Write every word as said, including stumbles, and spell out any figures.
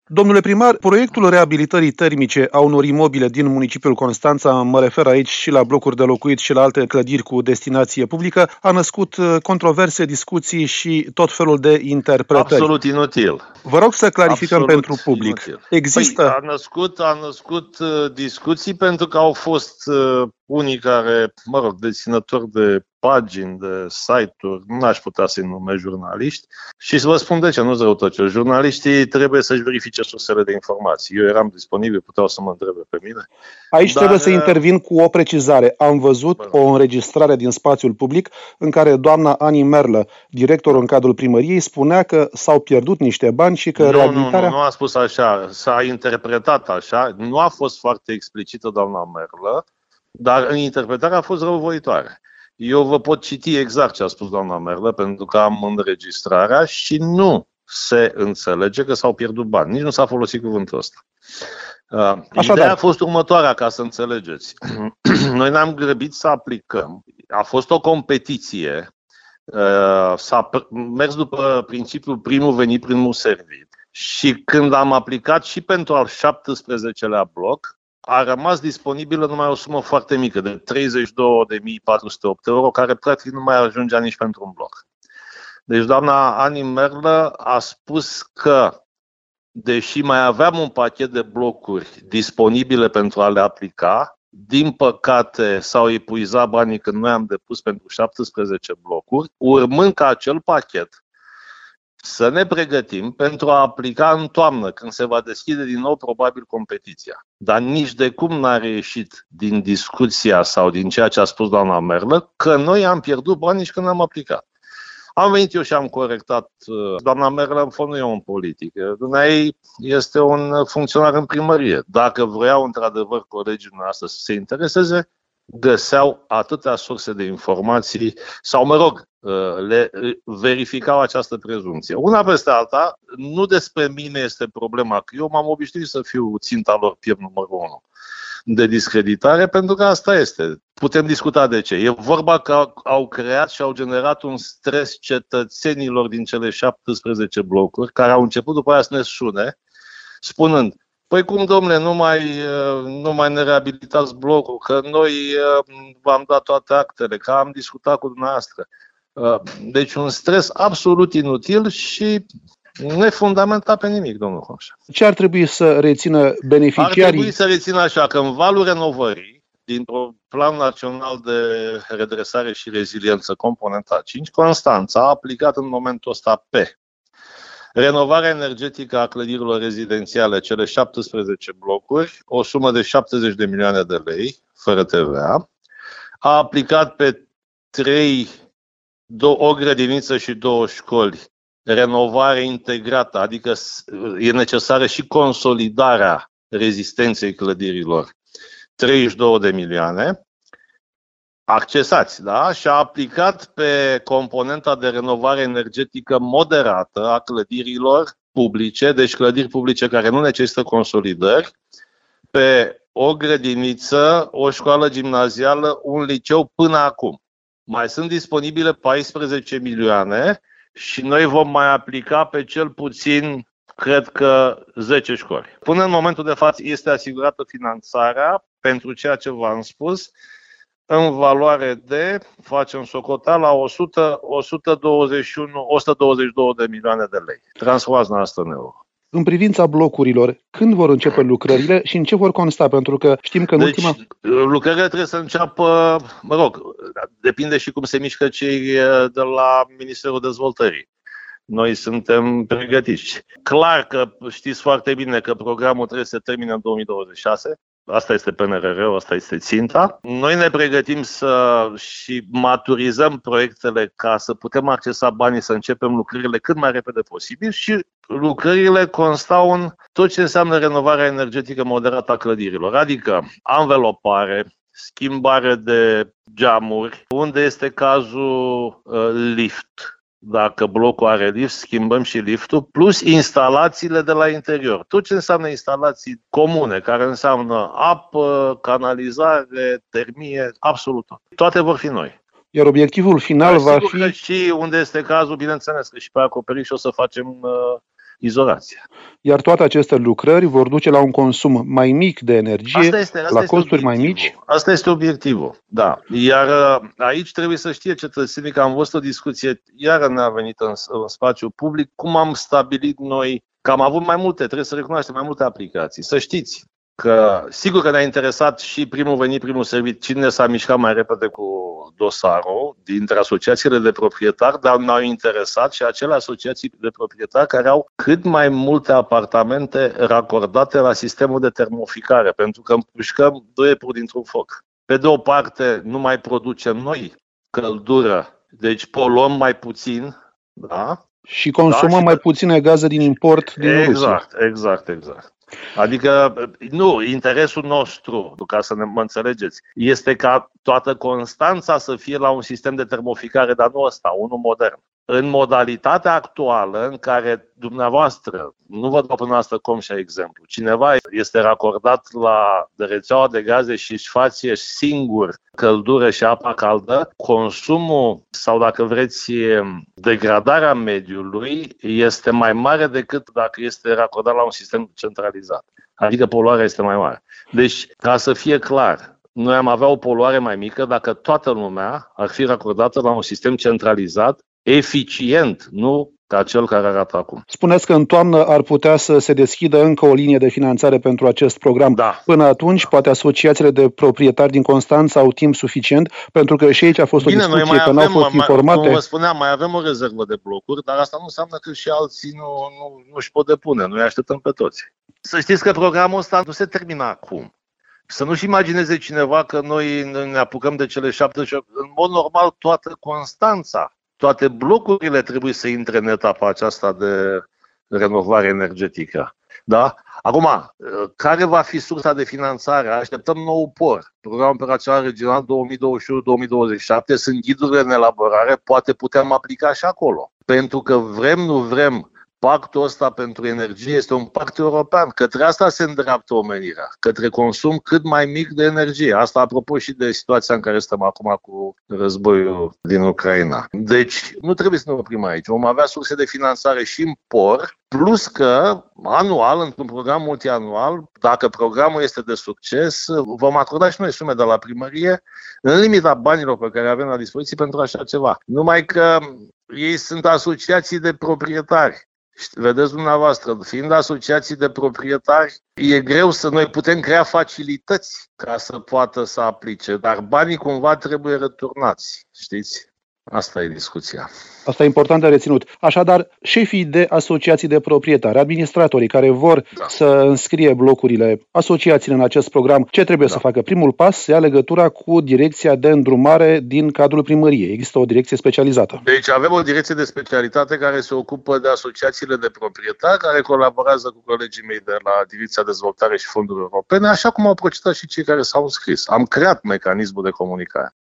Domnule primar, proiectul reabilitării termice a unor imobile din municipiul Constanța, mă refer aici și la blocuri de locuit și la alte clădiri cu destinație publică, a născut controverse, discuții și tot felul de interpretări. Absolut inutil. Vă rog să clarificăm Absolut pentru public. Inutil. Există... Păi, a născut, a născut uh, discuții pentru că au fost uh, unii care, mă rog, deținători de pagini, de site-uri, n-aș putea să-i numesc jurnaliști, și să vă spun de ce, nu-ți răutăcios. Jurnaliștii trebuie să-și verifice sursele de informații. Eu eram disponibil, puteau să mă întrebe pe mine. Aici Dar... trebuie să intervin cu o precizare. Am văzut Bă. o înregistrare din spațiul public în care doamna Ani Merlă, directorul în cadrul primăriei, spunea că s-au pierdut niște bani și că nu, reabilitarea... Nu, nu, nu a spus așa, s-a interpretat așa, nu a fost foarte explicită doamna Merlă, dar interpretarea a fost răuvoitoare. Eu vă pot citi exact ce a spus doamna Merlă, pentru că am înregistrarea și nu se înțelege că s-au pierdut bani. Nici nu s-a folosit cuvântul ăsta. Uh, ideea a fost următoarea, ca să înțelegeți. Noi ne-am grăbit să aplicăm. A fost o competiție. Uh, s-a mers după principiul primul venit, primul servit. Și când am aplicat și pentru al șaptesprezecelea bloc, a rămas disponibilă numai o sumă foarte mică, de treizeci și două de mii patru sute opt euro, care practic nu mai ajungea nici pentru un bloc. Deci doamna Ani Merlă a spus că, deși mai aveam un pachet de blocuri disponibile pentru a le aplica, din păcate s-au epuizat banii când noi am depus pentru șaptesprezece blocuri, urmând ca acel pachet să ne pregătim pentru a aplica în toamnă, când se va deschide din nou probabil competiția. Dar nici de cum n-a reieșit din discuția sau din ceea ce a spus doamna Merlă că noi am pierdut bani nici când am aplicat. Am venit eu și am corectat. Doamna Merlă, în fond, nu e un politic. Dumnezeu este un funcționar în primărie. Dacă vreau într-adevăr colegii noastre să se intereseze, găseau atâtea surse de informații sau, mă rog, le verificau această prezumție. Una peste alta, nu despre mine este problema, că eu m-am obișnuit să fiu ținta lor piept numărul unu de discreditare, pentru că asta este. Putem discuta de ce. E vorba că au creat și au generat un stres cetățenilor din cele șaptesprezece blocuri, care au început după aia să ne sune, spunând: păi cum, domnule, nu mai, nu mai ne reabilitați blocul, că noi v-am dat toate actele, că am discutat cu dumneavoastră. Deci un stres absolut inutil și nefundamentat pe nimic, domnul Hoșa. Ce ar trebui să rețină beneficiarii? Ar trebui să rețină așa, că în valul renovării, dintr-un plan național de redresare și reziliență, componenta cinci, Constanța a aplicat în momentul ăsta pe renovarea energetică a clădirilor rezidențiale, cele șaptesprezece blocuri, o sumă de șaptezeci de milioane de lei, fără T V A. A aplicat pe trei, o grădiniță și două școli, renovare integrată, adică e necesară și consolidarea rezistenței clădirilor, treizeci și două de milioane. Accesați, da? Și a aplicat pe componenta de renovare energetică moderată a clădirilor publice, deci clădiri publice care nu necesită consolidări, pe o grădiniță, o școală gimnazială, un liceu până acum. Mai sunt disponibile paisprezece milioane și noi vom mai aplica pe cel puțin, cred că, zece școli. Până în momentul de față este asigurată finanțarea pentru ceea ce v-am spus, în valoare de, facem socoteala, o sută, o sută douăzeci și unu, o sută douăzeci și două de milioane de lei. Transformați noastră în euro. În privința blocurilor, când vor începe lucrările și în ce vor consta? Pentru că știm că în deci, ultima... lucrările trebuie să înceapă, mă rog, depinde și cum se mișcă cei de la Ministerul Dezvoltării. Noi suntem pregătiți. Clar că știți foarte bine că programul trebuie să se termine în două mii douăzeci și șase. Asta este P N R R-ul, asta este ținta. Noi ne pregătim să și maturizăm proiectele ca să putem accesa banii, să începem lucrările cât mai repede posibil și lucrările constau în tot ce înseamnă renovarea energetică moderată a clădirilor, adică anvelopare, schimbare de geamuri, unde este cazul lift. Dacă blocul are lift, schimbăm și liftul, plus instalațiile de la interior. Tot ce înseamnă instalații comune, care înseamnă apă, canalizare, termie, absolut tot. Toate vor fi noi. Iar obiectivul final Dar va sigur fi... că și unde este cazul, bineînțeles că și pe acoperiș o să facem uh, izolația. Iar toate aceste lucrări vor duce la un consum mai mic de energie, asta este, asta la este costuri obiectivul. mai mici? Asta este obiectivul, da. Iar aici trebuie să știe cetățenii că am văzut o discuție, iară ne-a venit în, în spațiu public, cum am stabilit noi, că am avut mai multe, trebuie să recunoaștem, mai multe aplicații. Să știți că sigur că ne-a interesat și primul venit, primul servit, cine s-a mișcat mai repede cu dosarul dintre asociațiile de proprietari, dar ne-au interesat și acele asociații de proprietari care au cât mai multe apartamente racordate la sistemul de termoficare, pentru că împușcăm doi iepuri dintr-un foc. Pe de o parte, nu mai producem noi căldură, deci poluăm mai puțin, da? Și consumăm da, și mai puține gaze din import din exact, Rusia. Exact, exact, exact. Adică, nu, interesul nostru, ca să ne mă înțelegeți, este ca toată Constanța să fie la un sistem de termoficare, dar nu ăsta, unul modern. În modalitatea actuală în care dumneavoastră, nu vă dau până asta cum și exemplu, cineva este racordat la rețeaua de gaze și își face singur căldură și apa caldă, consumul sau, dacă vreți, degradarea mediului este mai mare decât dacă este racordat la un sistem centralizat. Adică poluarea este mai mare. Deci, ca să fie clar, noi am avea o poluare mai mică dacă toată lumea ar fi racordată la un sistem centralizat, eficient, nu ca cel care arată acum. Spuneți că în toamnă ar putea să se deschidă încă o linie de finanțare pentru acest program. Da. Până atunci, da. Poate asociațiile de proprietari din Constanța au timp suficient, pentru că și aici a fost Bine, o discuție noi mai că avem, n-au fost mai, informate. Cum vă spuneam, mai avem o rezervă de blocuri, dar asta nu înseamnă că și alții nu, nu, nu își pot depune. Noi așteptăm pe toți. Să știți că programul ăsta nu se termină acum. Să nu-și imagineze cineva că noi ne apucăm de cele șaptezeci și opt. În mod normal, toată Constanța, toate blocurile trebuie să intre în etapa aceasta de renovare energetică. Da? Acum, care va fi sursa de finanțare? Așteptăm nou P O R, Programul Operațional Regional două mii douăzeci și unu două mii douăzeci și șapte, sunt ghidurile în elaborare, poate putem aplica și acolo. Pentru că vrem, nu vrem, pactul ăsta pentru energie este un pact european. Către asta se îndreaptă omenirea, către consum cât mai mic de energie. Asta apropo și de situația în care stăm acum cu războiul din Ucraina. Deci nu trebuie să ne oprim aici. Vom avea surse de finanțare și în P O R, plus că anual, într-un program multianual, dacă programul este de succes, vom acorda și noi sume de la primărie în limita banilor pe care avem la dispoziție pentru așa ceva. Numai că ei sunt asociații de proprietari. Vedeți dumneavoastră, fiind asociații de proprietari, e greu să noi putem crea facilități ca să poată să aplice, dar banii cumva trebuie returnați, știți? Asta e discuția. Asta e important de reținut. Așadar, șefii de asociații de proprietari, administratorii care vor da. să înscrie blocurile, asociațiile în acest program, ce trebuie da. să facă? Primul pas, să ia legătura cu direcția de îndrumare din cadrul primăriei. Există o direcție specializată. Deci avem o direcție de specialitate care se ocupă de asociațiile de proprietari, care colaborează cu colegii mei de la Direcția Dezvoltare și Fonduri Europene, așa cum au procedat și cei care s-au înscris. Am creat mecanismul de comunicare.